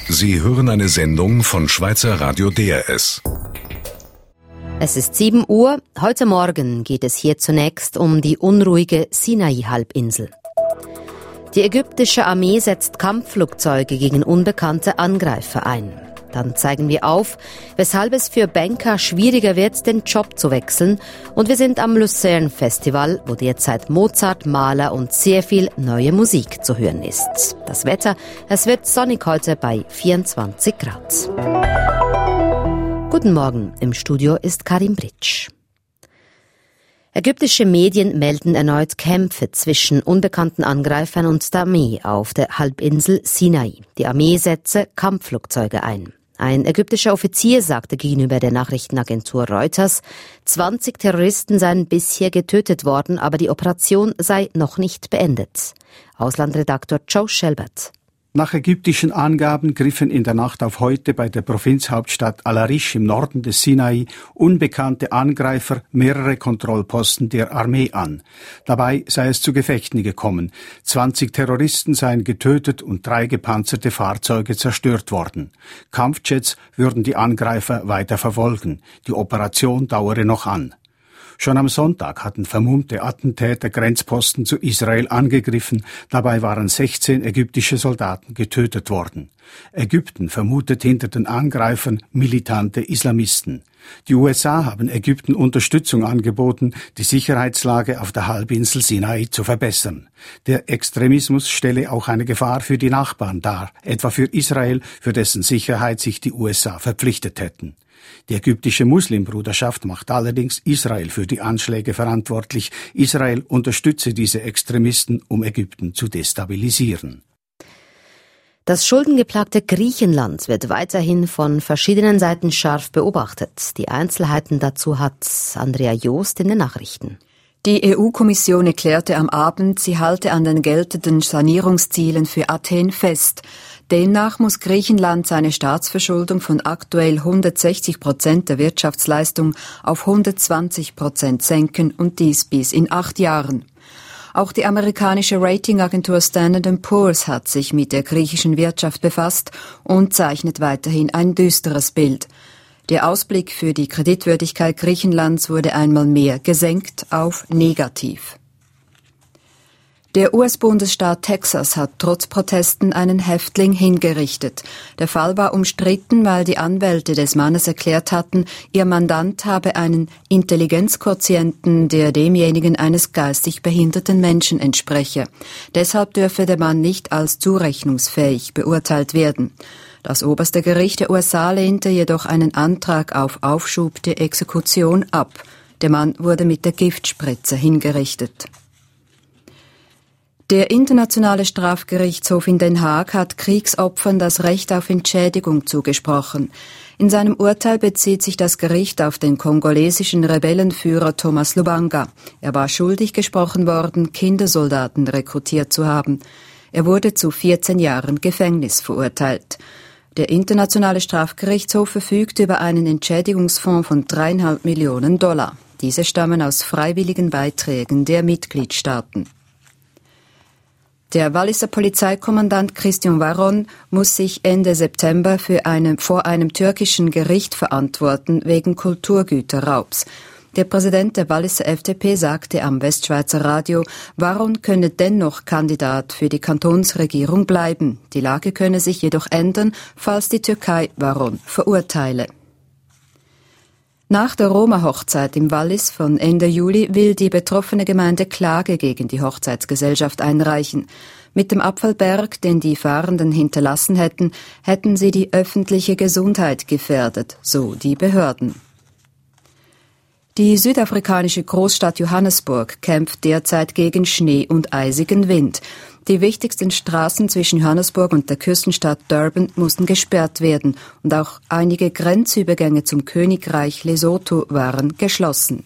Sie hören eine Sendung von Schweizer Radio DRS. Es ist 7 Uhr. Heute Morgen geht es hier zunächst um die unruhige Sinai-Halbinsel. Die ägyptische Armee setzt Kampfflugzeuge gegen unbekannte Angreifer ein. Dann zeigen wir auf, weshalb es für Banker schwieriger wird, den Job zu wechseln. Und wir sind am Lucerne Festival, wo derzeit Mozart, Mahler und sehr viel neue Musik zu hören ist. Das Wetter, es wird sonnig heute bei 24 Grad. Guten Morgen, im Studio ist Karim Britsch. Ägyptische Medien melden erneut Kämpfe zwischen unbekannten Angreifern und der Armee auf der Halbinsel Sinai. Die Armee setze Kampfflugzeuge ein. Ein ägyptischer Offizier sagte gegenüber der Nachrichtenagentur Reuters, 20 Terroristen seien bisher getötet worden, aber die Operation sei noch nicht beendet. Auslandredaktor Joe Shelbert. Nach ägyptischen Angaben griffen in der Nacht auf heute bei der Provinzhauptstadt Al-Arish im Norden des Sinai unbekannte Angreifer mehrere Kontrollposten der Armee an. Dabei sei es zu Gefechten gekommen. 20 Terroristen seien getötet und 3 gepanzerte Fahrzeuge zerstört worden. Kampfjets würden die Angreifer weiter verfolgen. Die Operation dauere noch an. Schon am Sonntag hatten vermummte Attentäter Grenzposten zu Israel angegriffen. Dabei waren 16 ägyptische Soldaten getötet worden. Ägypten vermutet hinter den Angreifern militante Islamisten. Die USA haben Ägypten Unterstützung angeboten, die Sicherheitslage auf der Halbinsel Sinai zu verbessern. Der Extremismus stelle auch eine Gefahr für die Nachbarn dar, etwa für Israel, für dessen Sicherheit sich die USA verpflichtet hätten. Die ägyptische Muslimbruderschaft macht allerdings Israel für die Anschläge verantwortlich. Israel unterstütze diese Extremisten, um Ägypten zu destabilisieren. Das schuldengeplagte Griechenland wird weiterhin von verschiedenen Seiten scharf beobachtet. Die Einzelheiten dazu hat Andrea Joost in den Nachrichten. Die EU-Kommission erklärte am Abend, sie halte an den geltenden Sanierungszielen für Athen fest. Demnach muss Griechenland seine Staatsverschuldung von aktuell 160% der Wirtschaftsleistung auf 120% senken und dies bis in 8 Jahren. Auch die amerikanische Ratingagentur Standard & Poor's hat sich mit der griechischen Wirtschaft befasst und zeichnet weiterhin ein düsteres Bild. Der Ausblick für die Kreditwürdigkeit Griechenlands wurde einmal mehr gesenkt auf negativ. Der US-Bundesstaat Texas hat trotz Protesten einen Häftling hingerichtet. Der Fall war umstritten, weil die Anwälte des Mannes erklärt hatten, ihr Mandant habe einen Intelligenzquotienten, der demjenigen eines geistig behinderten Menschen entspreche. Deshalb dürfe der Mann nicht als zurechnungsfähig beurteilt werden. Das oberste Gericht der USA lehnte jedoch einen Antrag auf Aufschub der Exekution ab. Der Mann wurde mit der Giftspritze hingerichtet. Der Internationale Strafgerichtshof in Den Haag hat Kriegsopfern das Recht auf Entschädigung zugesprochen. In seinem Urteil bezieht sich das Gericht auf den kongolesischen Rebellenführer Thomas Lubanga. Er war schuldig gesprochen worden, Kindersoldaten rekrutiert zu haben. Er wurde zu 14 Jahren Gefängnis verurteilt. Der Internationale Strafgerichtshof verfügt über einen Entschädigungsfonds von $3,5 Millionen. Diese stammen aus freiwilligen Beiträgen der Mitgliedstaaten. Der Walliser Polizeikommandant Christian Varron muss sich Ende September vor einem türkischen Gericht verantworten wegen Kulturgüterraubs. Der Präsident der Walliser FDP sagte am Westschweizer Radio, Varron könne dennoch Kandidat für die Kantonsregierung bleiben. Die Lage könne sich jedoch ändern, falls die Türkei Varron verurteile. Nach der Roma-Hochzeit im Wallis von Ende Juli will die betroffene Gemeinde Klage gegen die Hochzeitsgesellschaft einreichen. Mit dem Abfallberg, den die Fahrenden hinterlassen hätten, hätten sie die öffentliche Gesundheit gefährdet, so die Behörden. Die südafrikanische Großstadt Johannesburg kämpft derzeit gegen Schnee und eisigen Wind. Die wichtigsten Straßen zwischen Johannesburg und der Küstenstadt Durban mussten gesperrt werden und auch einige Grenzübergänge zum Königreich Lesotho waren geschlossen.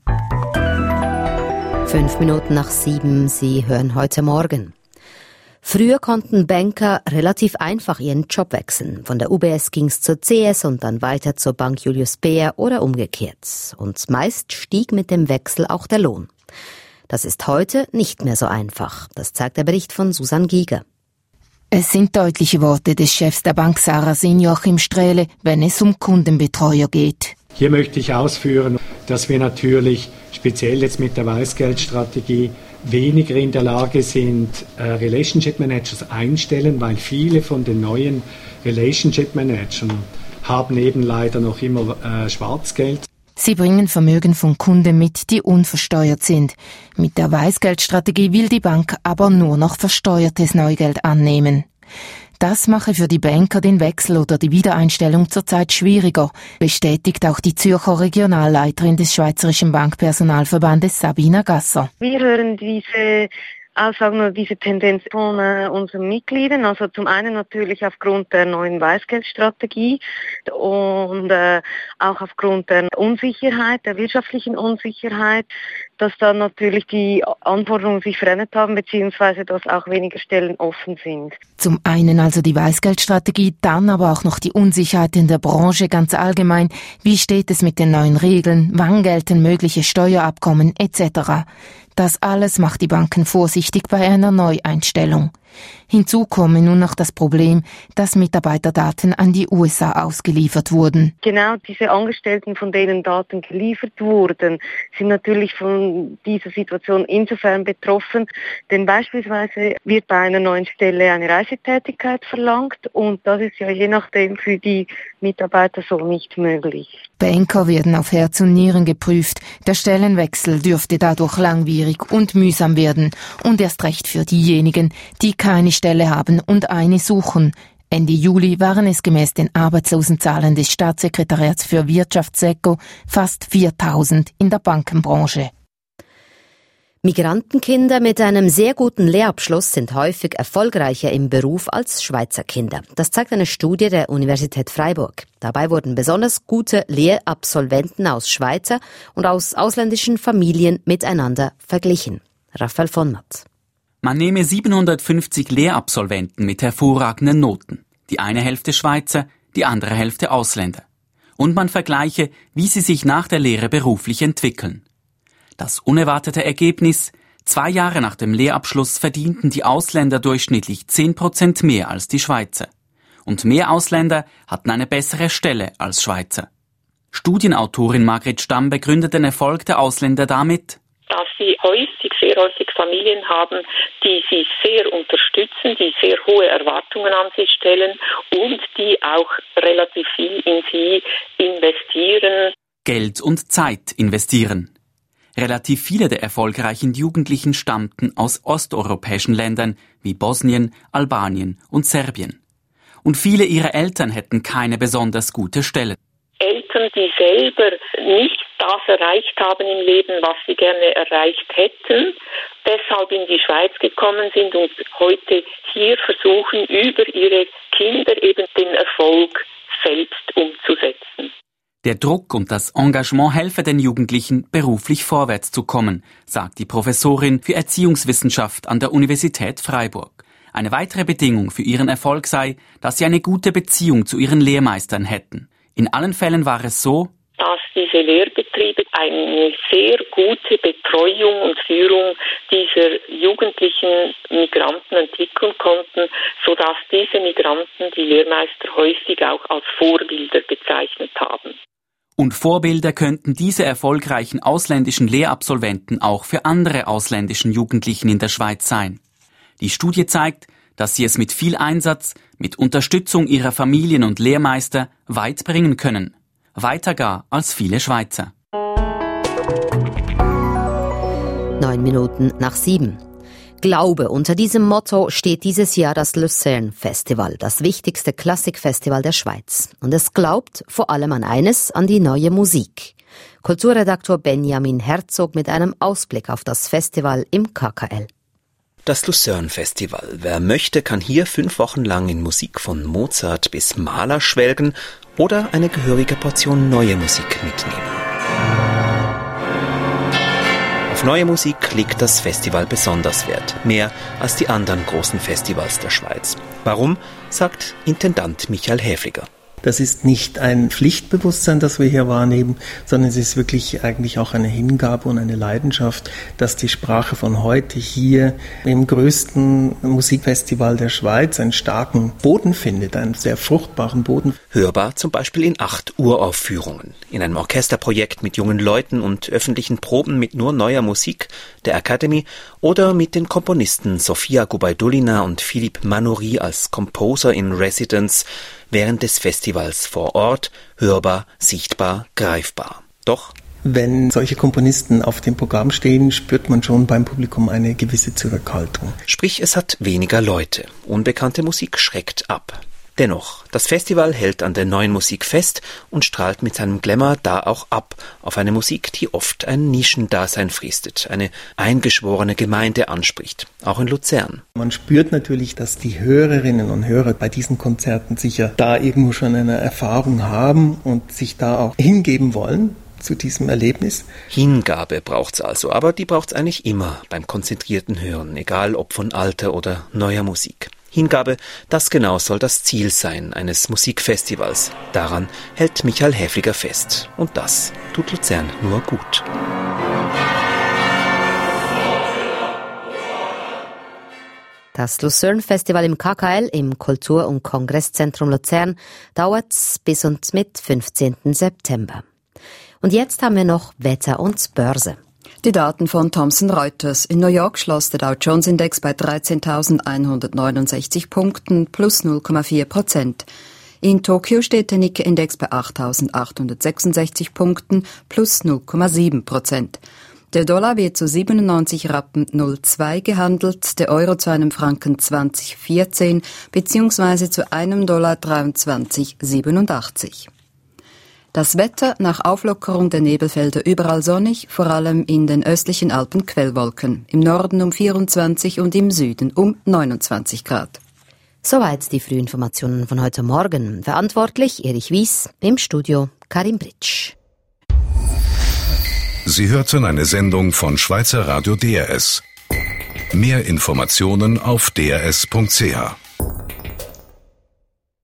5 Minuten nach 7, Sie hören heute Morgen. Früher konnten Banker relativ einfach ihren Job wechseln. Von der UBS ging's zur CS und dann weiter zur Bank Julius Baer oder umgekehrt. Und meist stieg mit dem Wechsel auch der Lohn. Das ist heute nicht mehr so einfach. Das zeigt der Bericht von Susanne Giger. Es sind deutliche Worte des Chefs der Bank Sarasin, Joachim Strehle, wenn es um Kundenbetreuer geht. Hier möchte ich ausführen, dass wir natürlich speziell jetzt mit der Weißgeldstrategie weniger in der Lage sind, Relationship Managers einstellen, weil viele von den neuen Relationship Managern haben eben leider noch immer Schwarzgeld. Sie bringen Vermögen von Kunden mit, die unversteuert sind. Mit der Weißgeldstrategie will die Bank aber nur noch versteuertes Neugeld annehmen. Das mache für die Banker den Wechsel oder die Wiedereinstellung zurzeit schwieriger, bestätigt auch die Zürcher Regionalleiterin des Schweizerischen Bankpersonalverbandes Sabina Gasser. Wir hören diese Aussagen oder diese Tendenz von unseren Mitgliedern, also zum einen natürlich aufgrund der neuen Weißgeldstrategie und auch aufgrund der Unsicherheit, der wirtschaftlichen Unsicherheit, dass dann natürlich die Anforderungen sich verändert haben, beziehungsweise dass auch weniger Stellen offen sind. Zum einen also die Weißgeldstrategie, dann aber auch noch die Unsicherheit in der Branche ganz allgemein. Wie steht es mit den neuen Regeln? Wann gelten mögliche Steuerabkommen etc.? Das alles macht die Banken vorsichtig bei einer Neueinstellung. Hinzu komme nun noch das Problem, dass Mitarbeiterdaten an die USA ausgeliefert wurden. Genau diese Angestellten, von denen Daten geliefert wurden, sind natürlich von dieser Situation insofern betroffen, denn beispielsweise wird bei einer neuen Stelle eine Reisetätigkeit verlangt und das ist ja je nachdem für die Mitarbeiter so nicht möglich. Banker werden auf Herz und Nieren geprüft. Der Stellenwechsel dürfte dadurch langwierig und mühsam werden und erst recht für diejenigen, die keine Stelle haben und eine suchen. Ende Juli waren es gemäß den Arbeitslosenzahlen des Staatssekretariats für Wirtschaft SECO fast 4.000 in der Bankenbranche. Migrantenkinder mit einem sehr guten Lehrabschluss sind häufig erfolgreicher im Beruf als Schweizer Kinder. Das zeigt eine Studie der Universität Freiburg. Dabei wurden besonders gute Lehrabsolventen aus Schweizer und aus ausländischen Familien miteinander verglichen. Raphael von Matt. Man nehme 750 Lehrabsolventen mit hervorragenden Noten. Die eine Hälfte Schweizer, die andere Hälfte Ausländer. Und man vergleiche, wie sie sich nach der Lehre beruflich entwickeln. Das unerwartete Ergebnis: 2 Jahre nach dem Lehrabschluss verdienten die Ausländer durchschnittlich 10% mehr als die Schweizer. Und mehr Ausländer hatten eine bessere Stelle als Schweizer. Studienautorin Margret Stamm begründet den Erfolg der Ausländer damit, dass sie sehr häufig Familien haben, die sie sehr unterstützen, die sehr hohe Erwartungen an sie stellen und die auch relativ viel in sie investieren. Geld und Zeit investieren. Relativ viele der erfolgreichen Jugendlichen stammten aus osteuropäischen Ländern wie Bosnien, Albanien und Serbien. Und viele ihrer Eltern hätten keine besonders gute Stelle. Eltern, die selber nicht das erreicht haben im Leben, was sie gerne erreicht hätten, deshalb in die Schweiz gekommen sind und heute hier versuchen, über ihre Kinder eben den Erfolg selbst umzusetzen. Der Druck und das Engagement helfe den Jugendlichen, beruflich vorwärts zu kommen, sagt die Professorin für Erziehungswissenschaft an der Universität Freiburg. Eine weitere Bedingung für ihren Erfolg sei, dass sie eine gute Beziehung zu ihren Lehrmeistern hätten. In allen Fällen war es so, dass diese Lehrbetriebe eine sehr gute Betreuung und Führung dieser jugendlichen Migranten entwickeln konnten, sodass diese Migranten die Lehrmeister häufig auch als Vorbilder bezeichnet haben. Und Vorbilder könnten diese erfolgreichen ausländischen Lehrabsolventen auch für andere ausländischen Jugendlichen in der Schweiz sein. Die Studie zeigt, dass sie es mit viel Einsatz, mit Unterstützung ihrer Familien und Lehrmeister weit bringen können. Weiter gar als viele Schweizer. 7:09. Glaube, unter diesem Motto steht dieses Jahr das Lucerne Festival, das wichtigste Klassikfestival der Schweiz. Und es glaubt vor allem an eines, an die neue Musik. Kulturredaktor Benjamin Herzog mit einem Ausblick auf das Festival im KKL. Das Lucerne Festival. Wer möchte, kann hier 5 Wochen lang in Musik von Mozart bis Mahler schwelgen oder eine gehörige Portion neue Musik mitnehmen. Auf neue Musik legt das Festival besonders Wert, mehr als die anderen großen Festivals der Schweiz. Warum, sagt Intendant Michael Häfliger. Das ist nicht ein Pflichtbewusstsein, das wir hier wahrnehmen, sondern es ist wirklich eigentlich auch eine Hingabe und eine Leidenschaft, dass die Sprache von heute hier im größten Musikfestival der Schweiz einen starken Boden findet, einen sehr fruchtbaren Boden. Hörbar zum Beispiel in 8 Uraufführungen, in einem Orchesterprojekt mit jungen Leuten und öffentlichen Proben mit nur neuer Musik der Academy oder mit den Komponisten Sofia Gubaidulina und Philippe Manoury als Composer in Residence während des Festivals vor Ort, hörbar, sichtbar, greifbar. Doch wenn solche Komponisten auf dem Programm stehen, spürt man schon beim Publikum eine gewisse Zurückhaltung. Sprich, es hat weniger Leute. Unbekannte Musik schreckt ab. Dennoch, das Festival hält an der neuen Musik fest und strahlt mit seinem Glamour da auch ab auf eine Musik, die oft ein Nischendasein fristet, eine eingeschworene Gemeinde anspricht, auch in Luzern. Man spürt natürlich, dass die Hörerinnen und Hörer bei diesen Konzerten sicher da irgendwo schon eine Erfahrung haben und sich da auch hingeben wollen zu diesem Erlebnis. Hingabe braucht's also, aber die braucht's eigentlich immer beim konzentrierten Hören, egal ob von alter oder neuer Musik. Hingabe, das genau soll das Ziel sein eines Musikfestivals. Daran hält Michael Häfliger fest. Und das tut Luzern nur gut. Das Lucerne Festival im KKL im Kultur- und Kongresszentrum Luzern dauert bis und mit 15. September. Und jetzt haben wir noch Wetter und Börse. Die Daten von Thomson Reuters. In New York schloss der Dow Jones Index bei 13.169 Punkten plus 0,4%. In Tokio steht der Nikkei-Index bei 8.866 Punkten plus 0,7%. Der Dollar wird zu 97 Rappen 02 gehandelt, der Euro zu einem Franken 20,14 bzw. zu einem Dollar 23,87. Das Wetter nach Auflockerung der Nebelfelder überall sonnig, vor allem in den östlichen Alpen Quellwolken. Im Norden um 24 und im Süden um 29 Grad. Soweit die Frühinformationen von heute Morgen. Verantwortlich Erich Wies, im Studio Karin Britsch. Sie hörten eine Sendung von Schweizer Radio DRS. Mehr Informationen auf drs.ch.